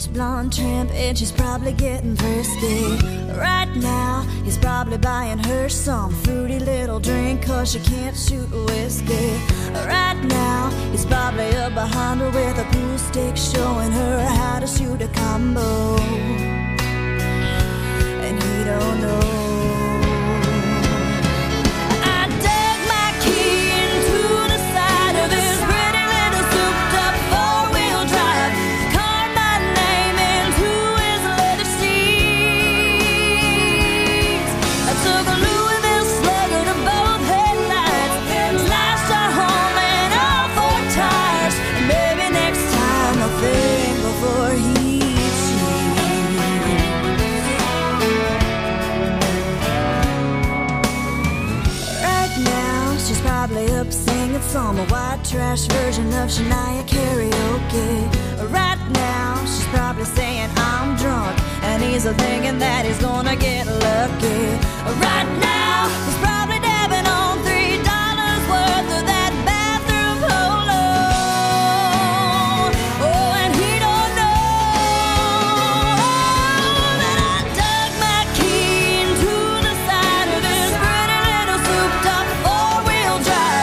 blonde tramp, and she's probably getting thirsty. Right now, he's probably buying her some fruity little drink, 'cause she can't shoot whiskey. Right now, he's probably up behind her with a pool stick, showing her how to shoot a combo. And he don't know. Some white trash version of Shania karaoke. Right now, she's probably saying I'm drunk, and he's thinking that he's gonna get lucky. Right now, he's probably dabbing on $3 worth of that bathroom polo. Oh, and he don't know that I dug my key into the side of this pretty little souped-up four-wheel drive.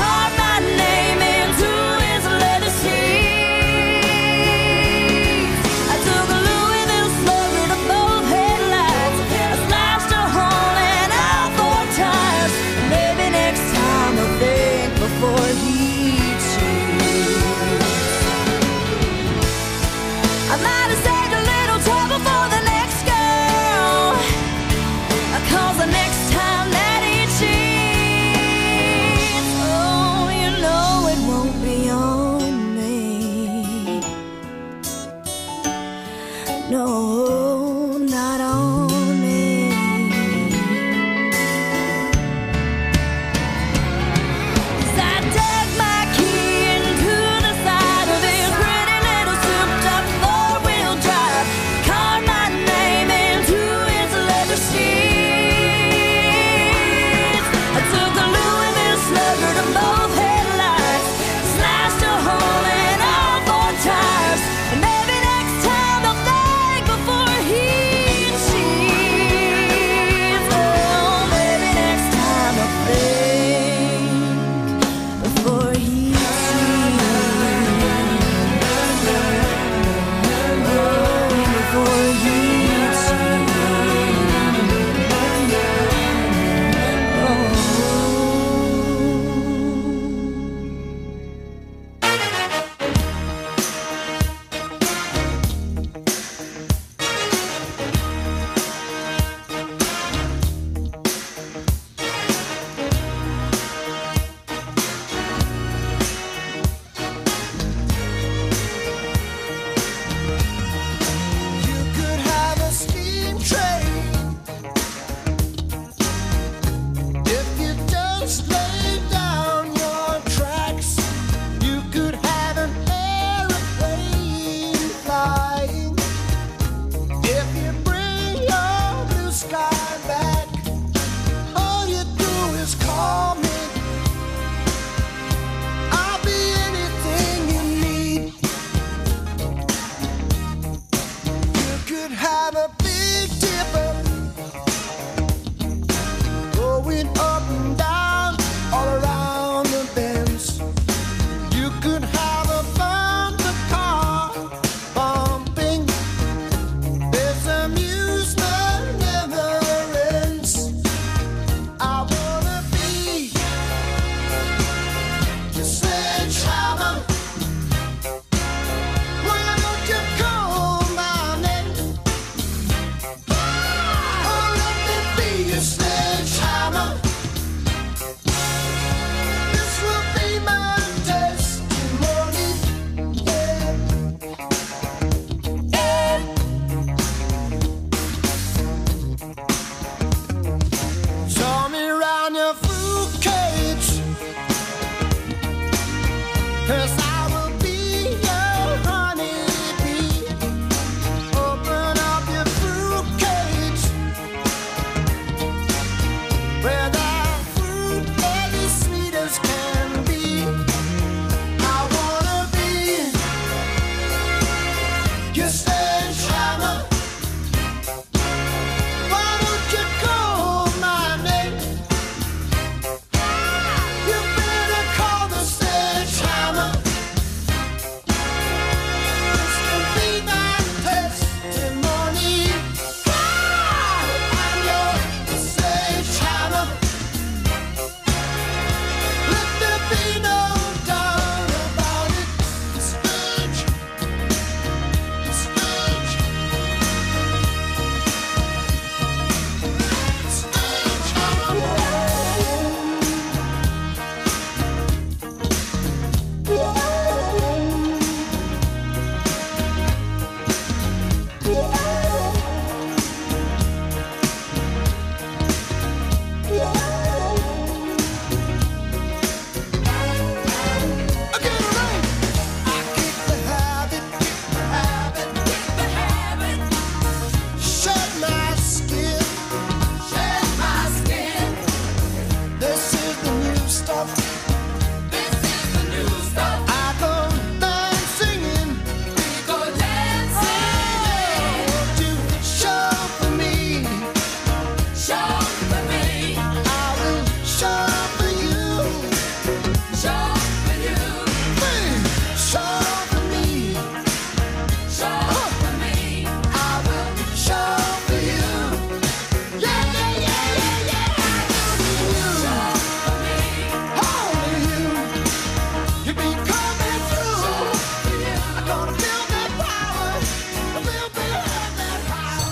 No, not on me. 'Cause I dug my key into the side of this pretty little souped-up four-wheel drive, carved my name into its leather seats. I took a Louisville Slugger to both headlights, slashed a hole in all four tires, and maybe next time I'll think before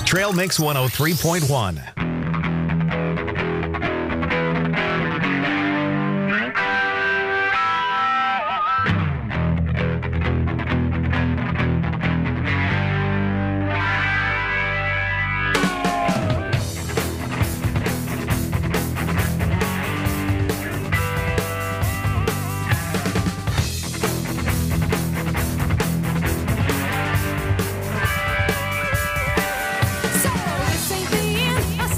Trail Mix 103.1. So this ain't the end.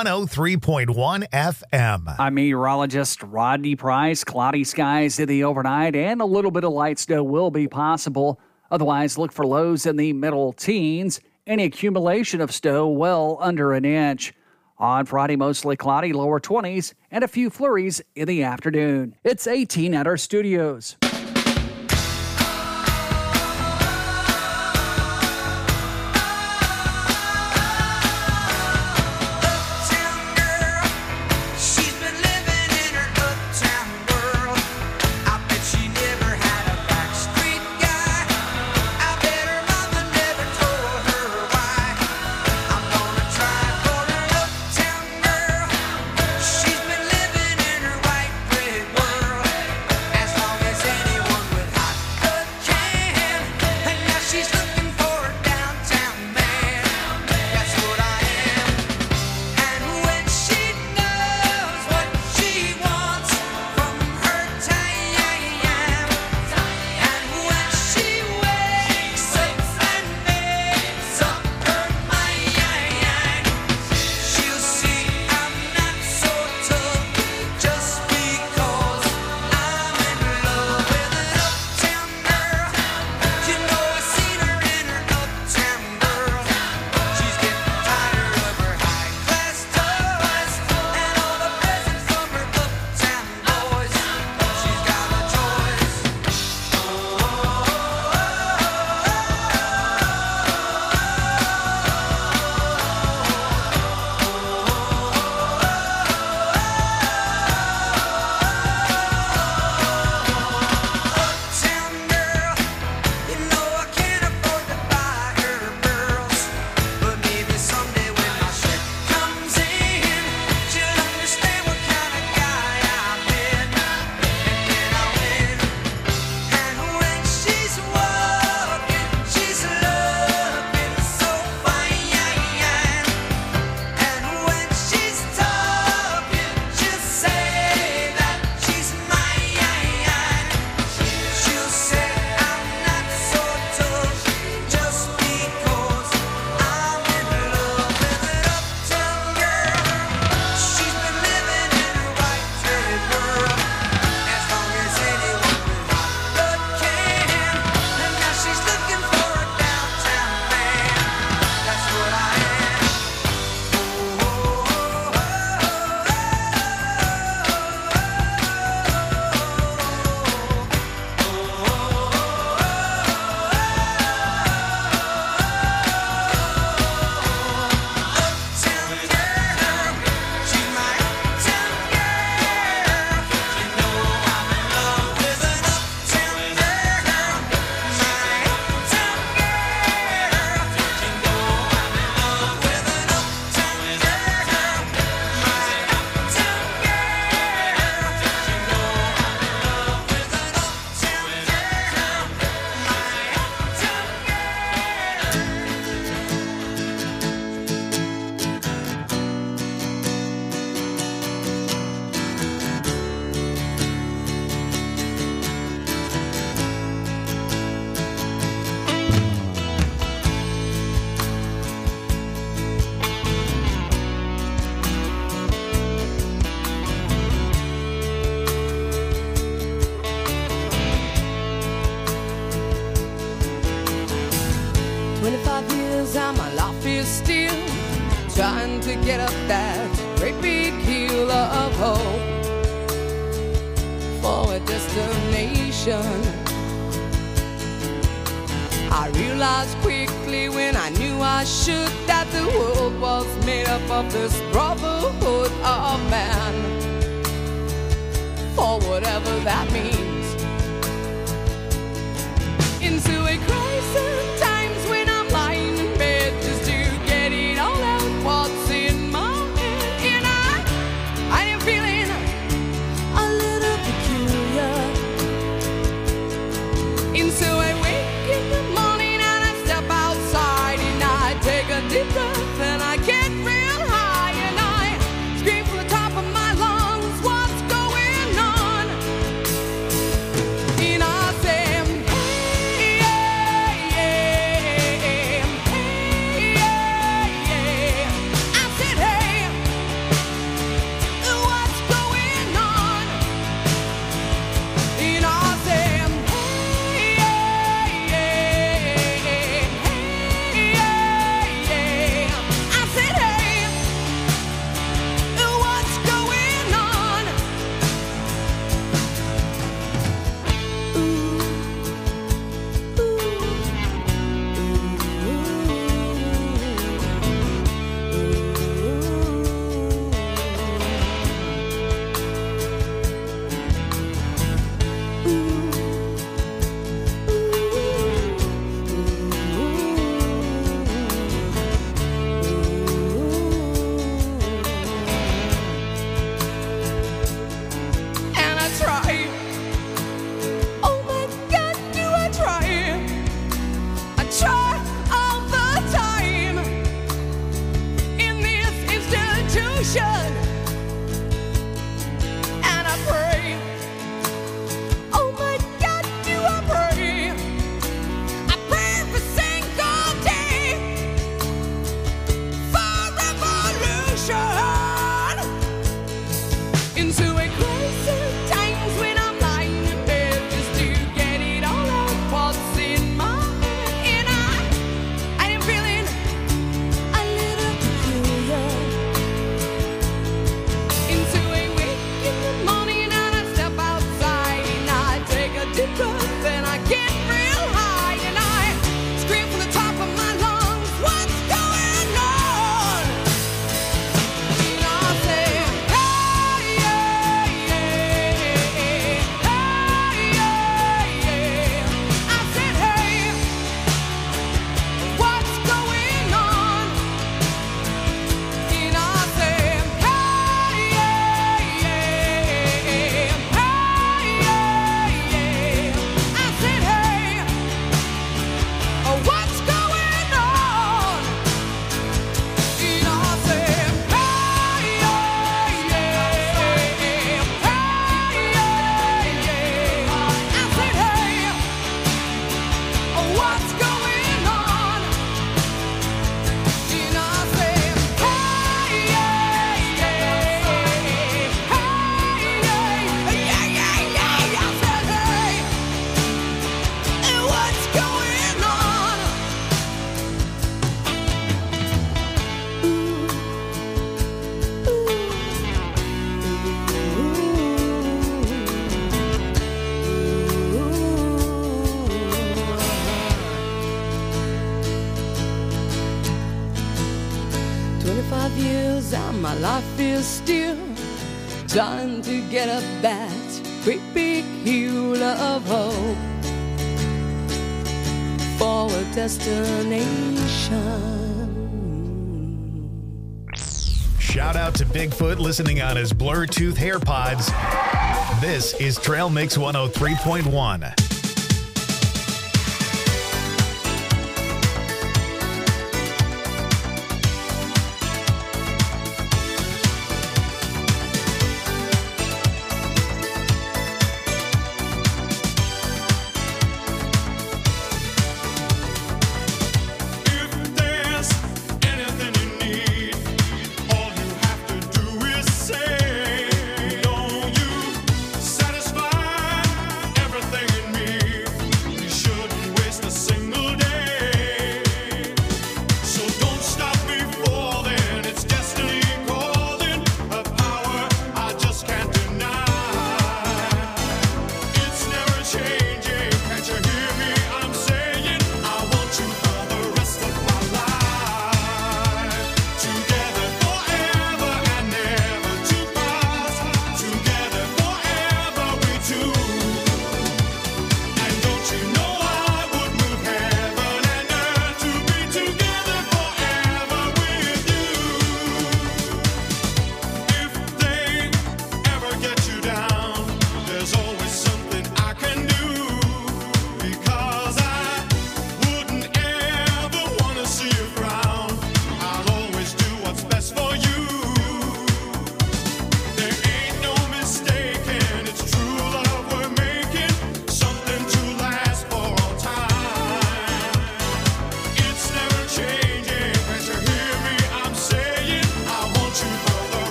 103.1 FM. I'm meteorologist Rodney Price. Cloudy skies in the overnight and a little bit of light snow will be possible. Otherwise, look for lows in the middle teens. Any accumulation of snow well under an inch. On Friday, mostly cloudy, lower 20s, and a few flurries in the afternoon. It's 18 at our studios. trying to get up that great big hill of hope for a destination. I realized quickly when I knew I should that the world was made up of this brotherhood of man, for whatever that means. Into a crisis times when I'm lying in bed just to get it all out what's in my head. And I am feeling a little peculiar. And so I wake in the morning and I step outside and I take a deep breath and I get real high and I scream from the top of my lungs, what's going on? And I say, hey, yeah. is still trying to get up that great big hill of hope for a destination. Shout out to Bigfoot listening on his Bluetooth AirPods. This is Trail Mix 103.1. Satisfy everything in me.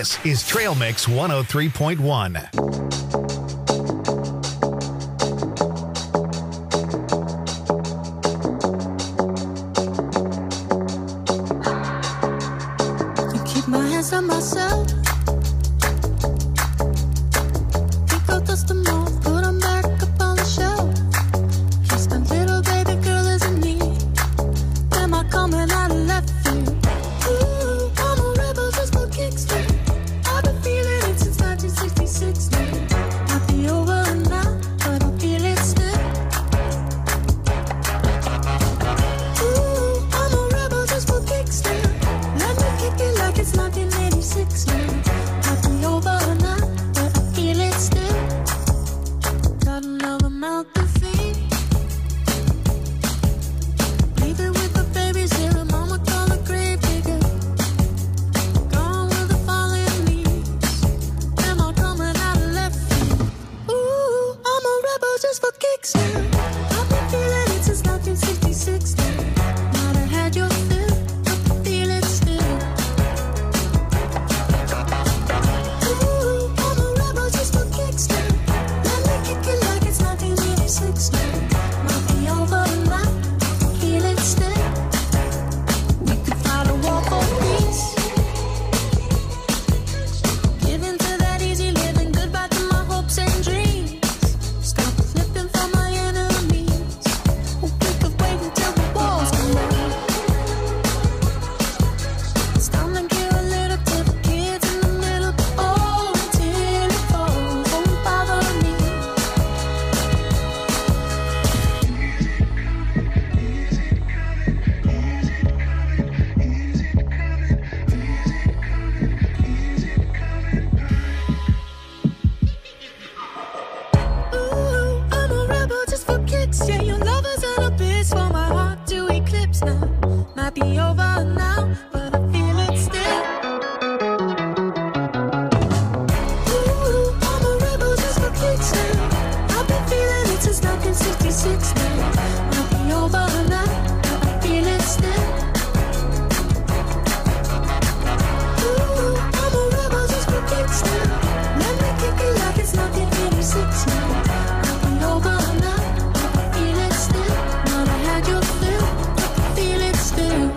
This is Trail Mix 103.1. My hands on myself. Pick up dust them off, put them back up on the shelf. Kiss my little baby girl isn't me. Am I coming out of left field? Ooh, I'm a rebel just for kicks. I've been feeling it since 1966 now. Might be over now, but I feel it still. Ooh, I'm a rebel just for kicks now. Let me kick it like it's 1986 now. Might be over now, but I feel it still. Got another mouth to feed. Leave it with the babies here, mama call a grave digger. Gone with the falling leaves. Am I coming out of left field? Ooh, I'm a rebel just for kicks now. I've been feeling it since 1966 now. Might have had your fill, but I feel it still. Ooh, I'm a rebel just for kicks now. Let me kick it like it's 1986 now. Might be over now, feel it still. We could fight a war for peace. Give in to that easy living, goodbye to my hopes and dreams. Stop flipping for my enemies. We could wait until the walls come down. It's time to give a little to the kids in the middle. Oh, until it falls, won't bother me. Ooh, I'm a rebel just for kicks. Yeah, your love is an abyss for my heart to eclipse now. Might be over now, but I feel it still. Ooh, I'm a rebel just for kicks now. I've been feeling it since 1966 now. Might be over now, but I feel it still. Ooh, I'm a rebel just for kicks now. Let me kick it like it's 1986 now. Might be over now, but I feel it still. Might have had your fill, but I feel it still.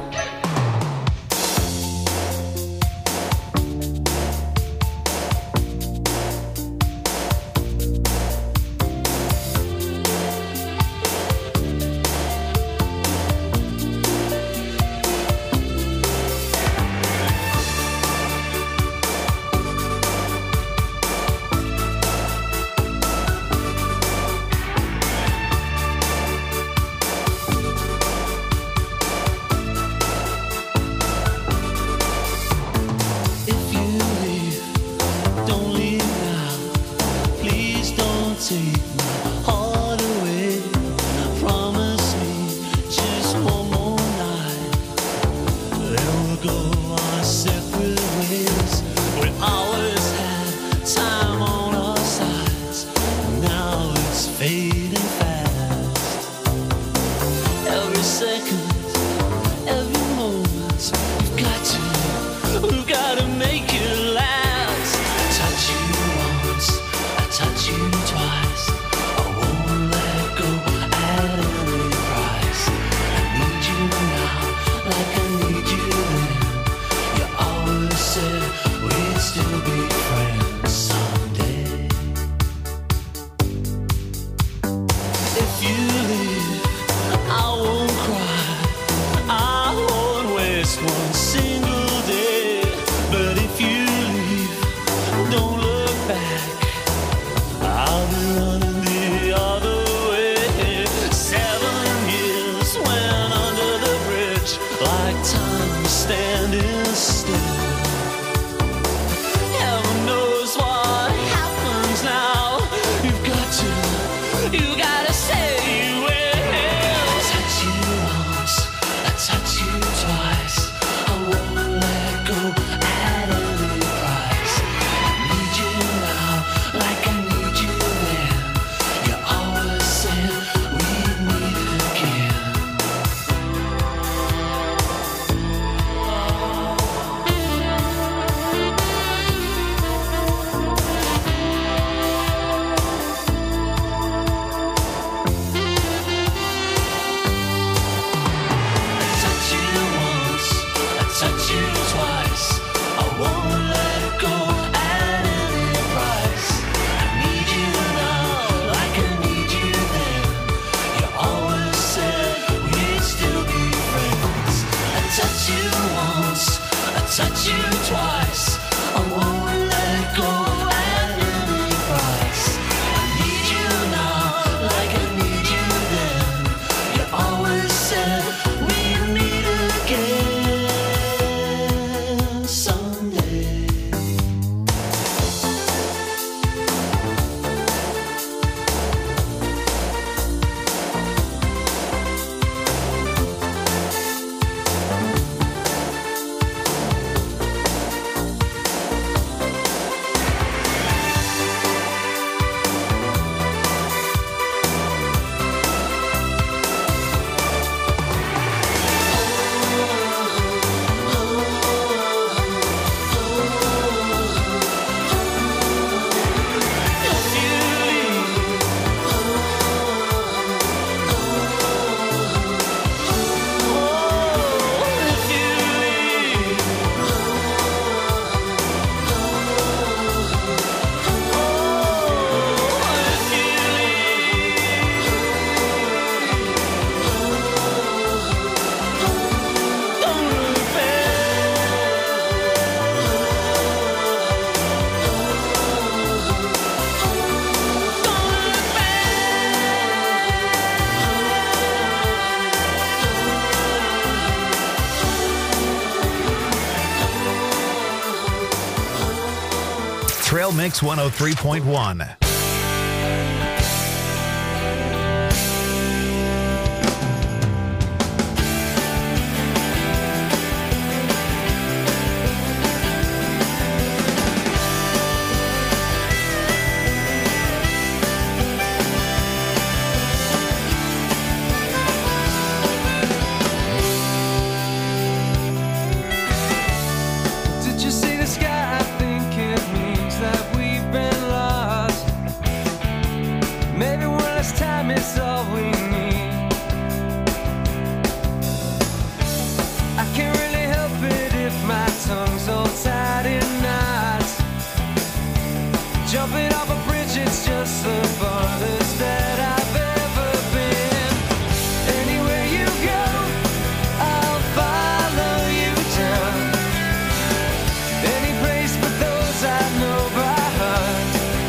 If you leave, don't leave now. Please don't take my heart away. Promise me just one more night. Then we'll go our separate ways. We always had time on our sides. Now it's fading fast. Every second, every moment, we've got to make it last. Touch you once, I touch you twice. I won't let go at any price. I need you now, like I need you then. You always said we'd still be friends someday. If you leave, I won't cry. you twice. I won't let go at any price. I need you now, like I need you then. You always said we'd meet again someday. Trail Mix 103.1. Did you see the sky? I think it means that we've been lost. Maybe one last time is all we need. I can't really help it if my tongue's all tied in knots. Jumping off a bridge, it's just the farthest that I've ever been. Anywhere you go, I'll follow you down. Any place but those I know by heart.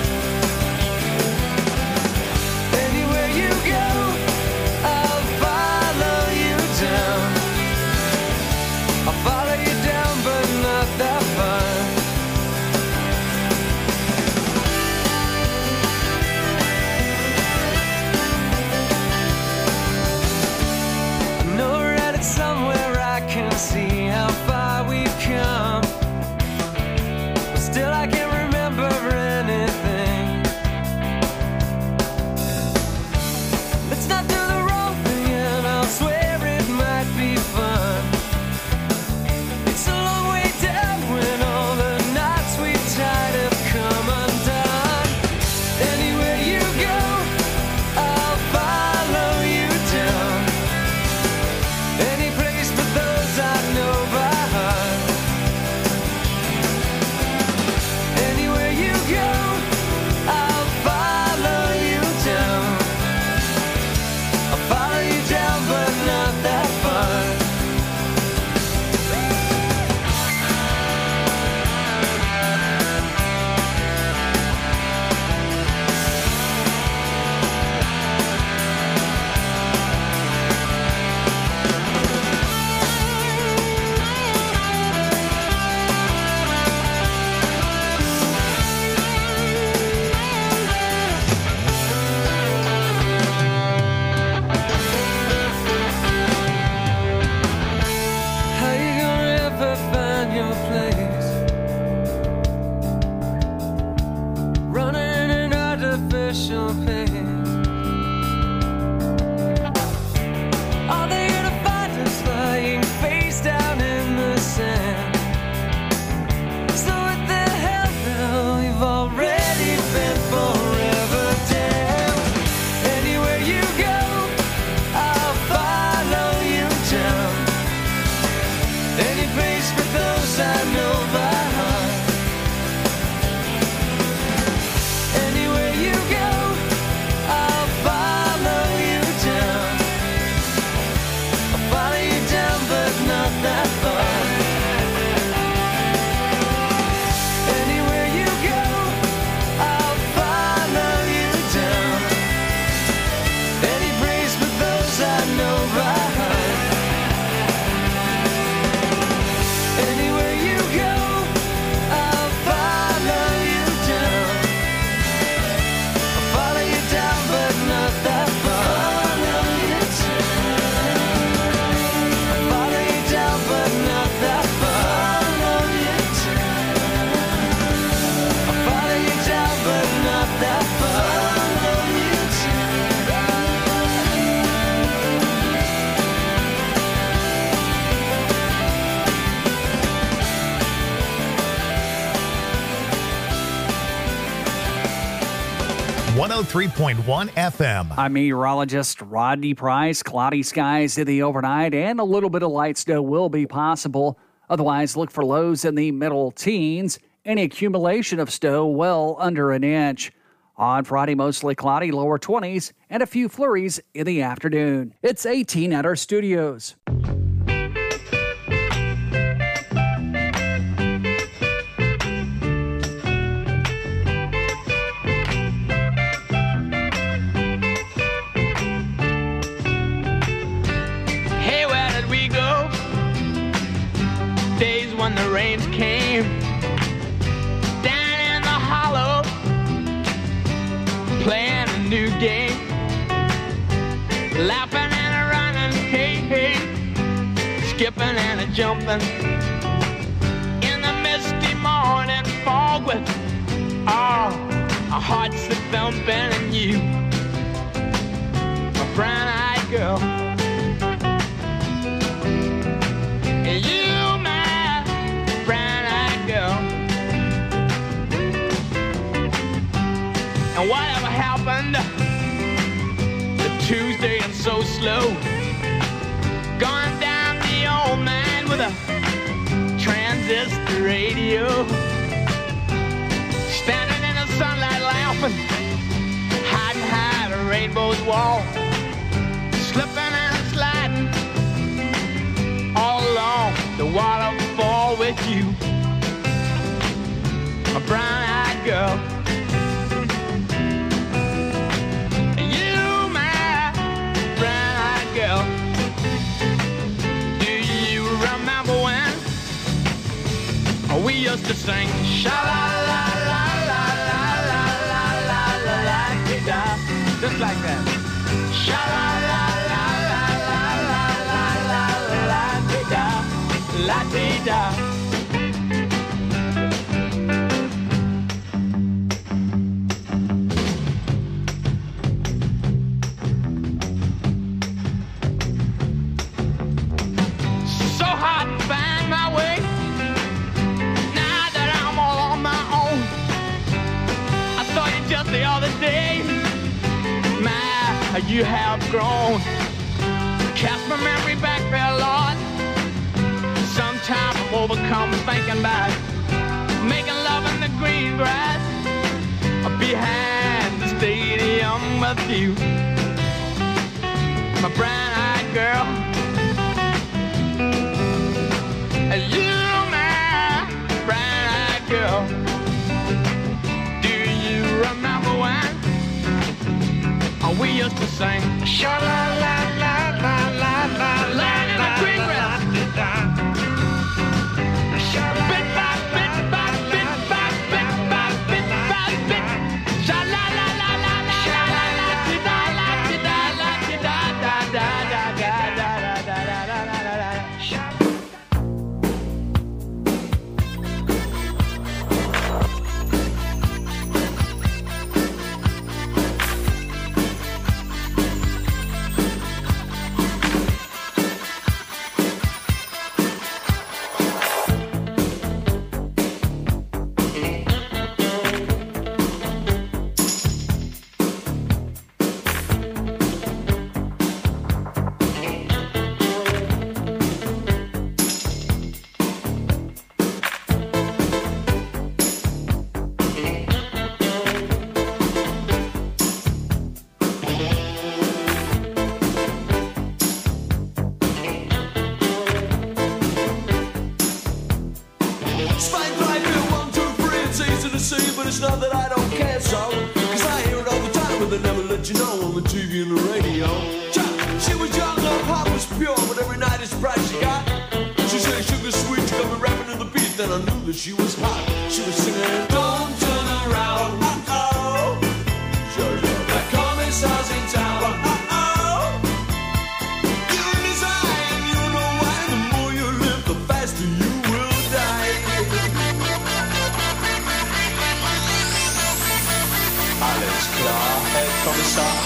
Anywhere you go, I'll follow you down. I'll follow you down, but not that far. 103.1 FM. I'm meteorologist Rodney Price. Cloudy skies in the overnight and a little bit of light snow will be possible. Otherwise, look for lows in the middle teens. Any accumulation of snow well under an inch. On Friday, mostly cloudy, lower 20s, and a few flurries in the afternoon. It's 18 at our studios. Hey, where did we go? Days when the rains came down in the hollow, playing a new game, laughing and a running, hey, hey, skipping and a jumping in the misty morning fog with our hearts a thumping, and you, my brown-eyed girl. You, my brown-eyed girl. And whatever happened to Tuesday and so slow, going down the old man with a transistor radio, standing in the sunlight laughing, hiding high at a rainbow's wall, slipping and sliding all along the waterfall with you, a brown-eyed girl. You, my brown-eyed girl. Do you remember when we used to sing sha-la-la-la-la-la-la-la-la-la-la-la-la-la-la, just like that. La-dee-da. So hard to find my way now that I'm all on my own. I saw you just the other day. My, how you have grown. Cast my memory back there, Lord. Sometimes I'm overcome thinking about making love in the green grass behind the stadium with you, my brown-eyed girl. You, my brown-eyed girl. Do you remember when we used to sing sha-la-la-la-la-la-la-la in the green grass? But it's not that I don't care, so cause I hear it all the time, but they never let you know on the TV and the radio. She was young, her heart was pure, but every night it's price she got. She said sugar sweet, she got me rapping to the beat, then I knew that she was hot. She was singing, don't turn around, uh-oh. That commissar's in town, uh-oh. You're in his eye, and you know why. The more you live, the faster you will die. Alles klar, Herr Kommissar.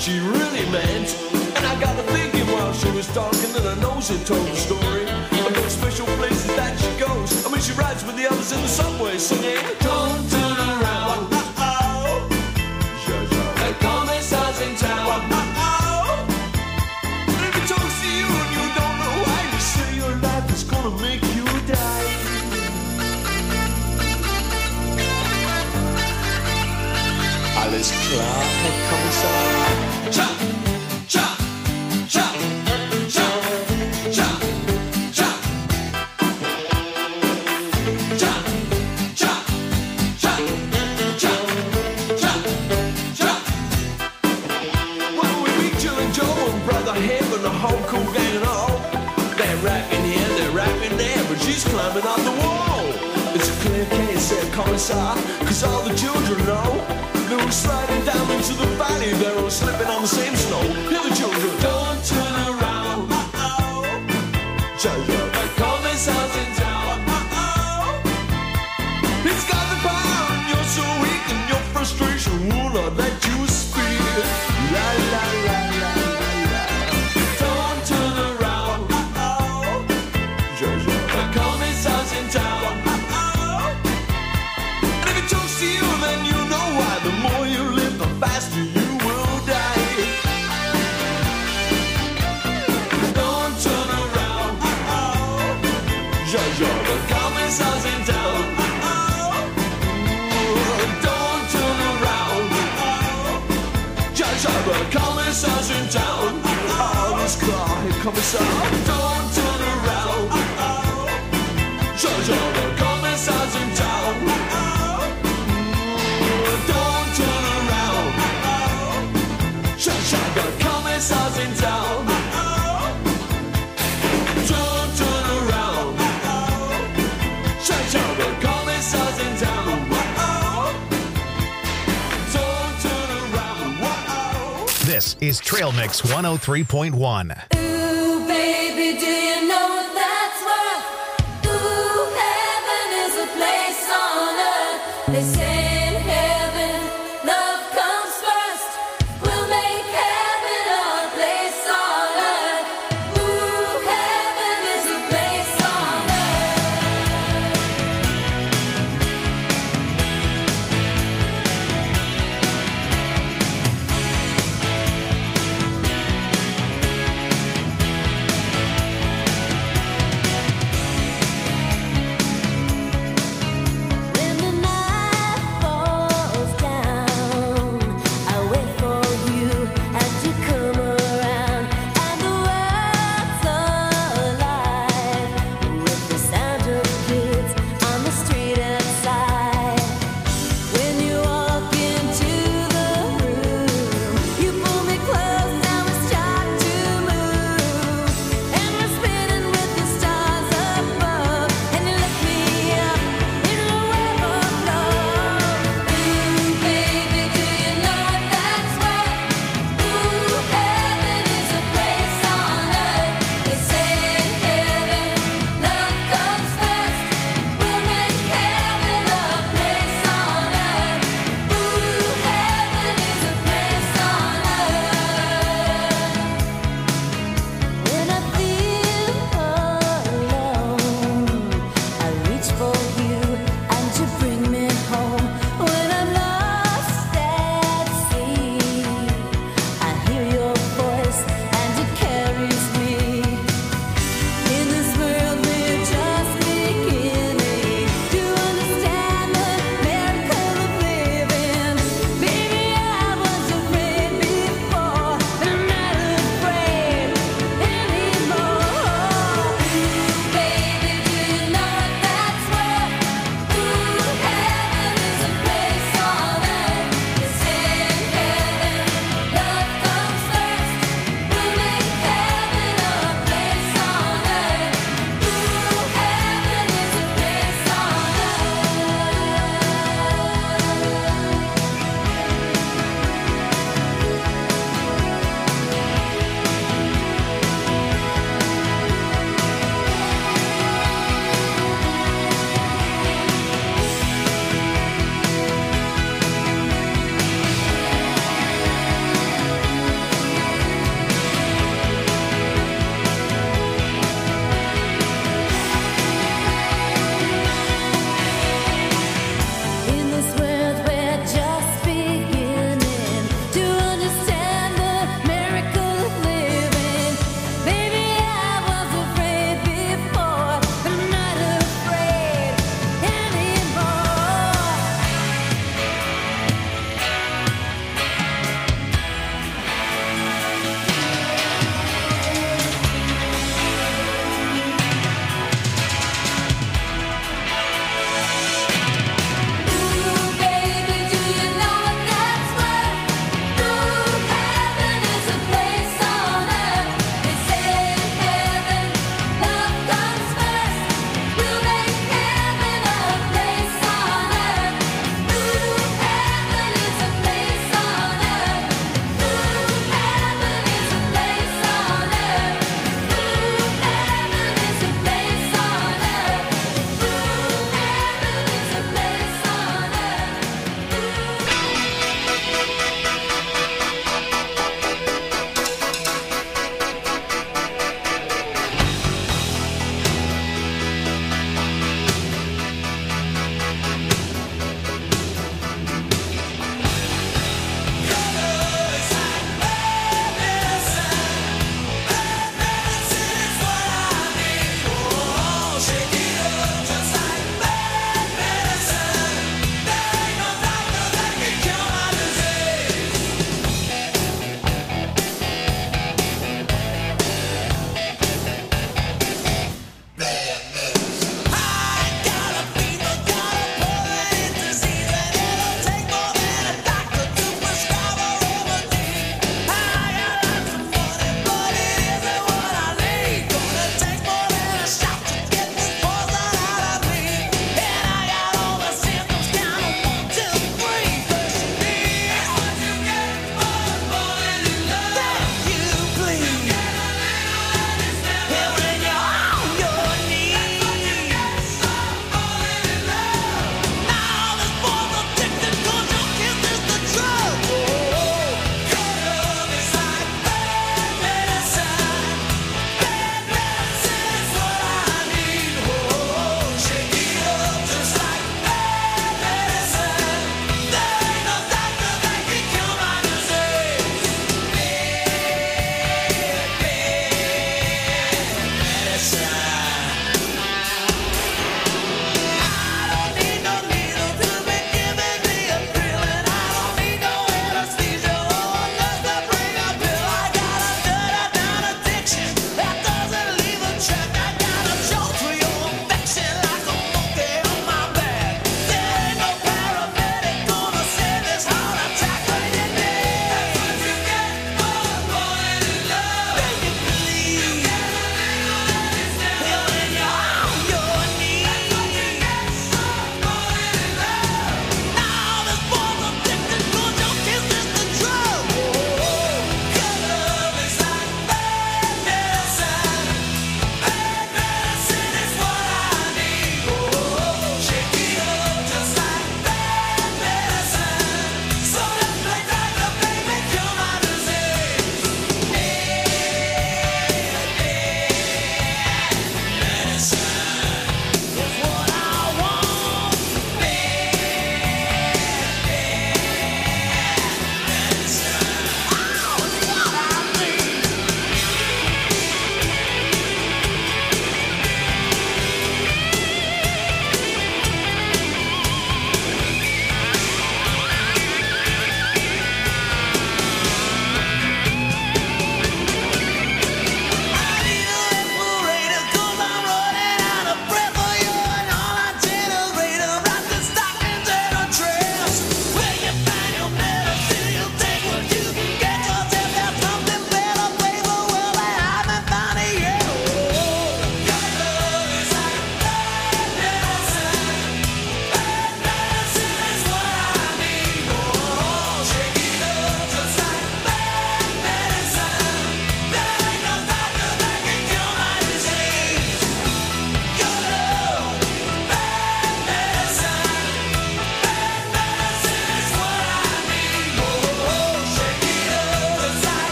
she really meant. And I got to thinking while she was talking that I know she told the story of those special places that she goes. I mean, she rides with the others in the subway singing, don't turn around. The commissar's in town. And if he talks to you and you don't know why, you say your life is gonna make you die. Alles klar, Herr Kommissar. Cha, cha, cha, cha, cha, cha. Cha, cha, cha, cha, cha, cha. Well, we meet Jill and Joe and Brother Hib and the whole cool gang and all. They're rapping here, they're rapping there, but she's climbing on the wall. It's a clear case, said Commissar, 'cause all the children know. They were sliding down into the valley, they were slipping on the same snow. Hear the children, don't turn around. The commissar's in town. He's got the power and you're so weak and your frustration will not let you speak. La la la la la la. Don't turn around. The commissar's in town. And if he talks to you, then you know why. The more you live, the faster you will die. Don't turn around. The commissar's in town. Don't turn around. The commissar's in town. Alles klar, Herr Kommissar. Don't turn around. The commissar's in town. Don't turn around. The commissar's in town. Don't turn around. The commissar's in town. Don't turn around. This is Trail Mix 103.1. Ooh, baby, do you know what that's worth? Ooh, heaven is a place on earth. They say in heaven, love comes first. We'll make heaven our place on earth. Ooh, heaven is a place on earth.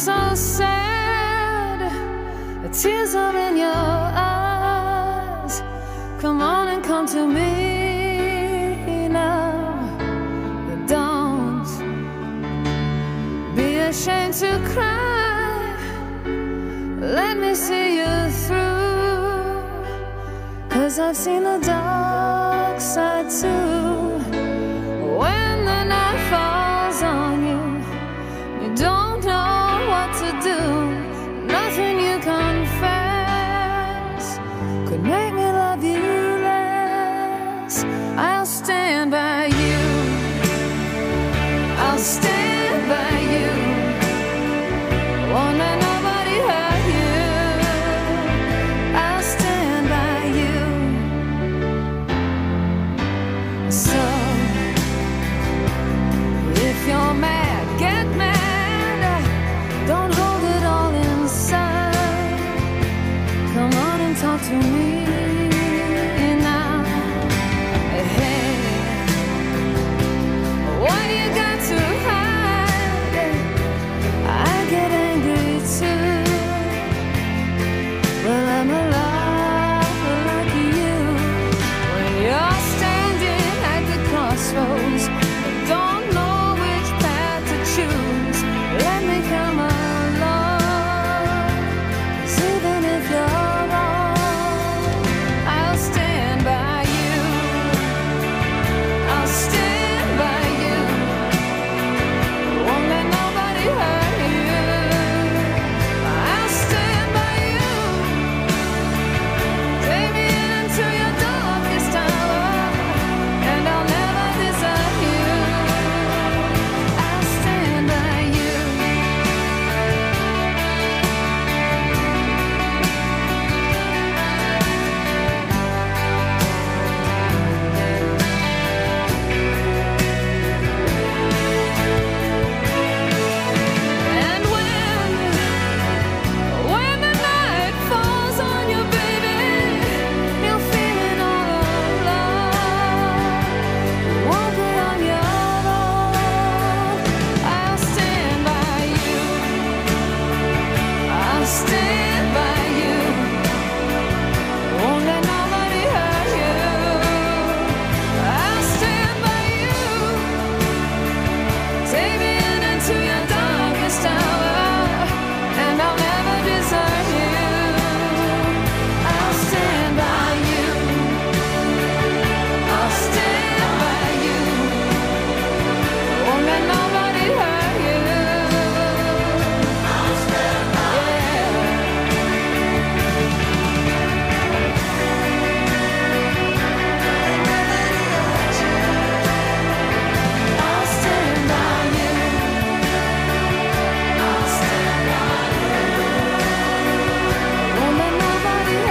so sad. The tears are in your eyes. Come on and come to me now. Don't be ashamed to cry. Let me see you through. 'Cause I've seen the dark side too.